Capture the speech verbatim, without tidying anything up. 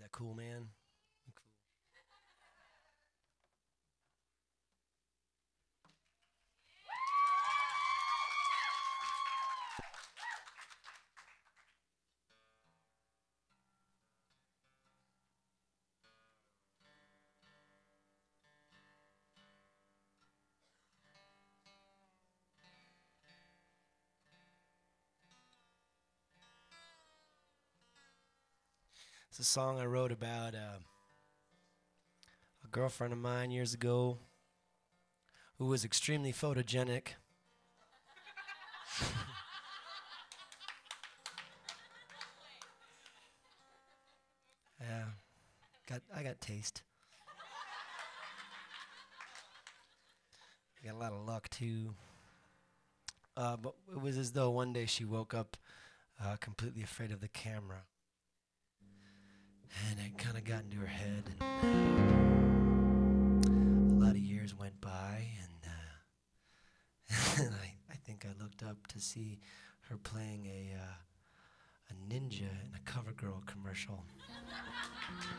that cool, man? It's a song I wrote about uh, a girlfriend of mine years ago who was extremely photogenic. Yeah, got I got taste. I got a lot of luck too. Uh, but it was as though one day she woke up uh, completely afraid of the camera, and it kind of got into her head. And a lot of years went by, and, uh, and I, I think I looked up to see her playing a uh, a ninja in a CoverGirl commercial.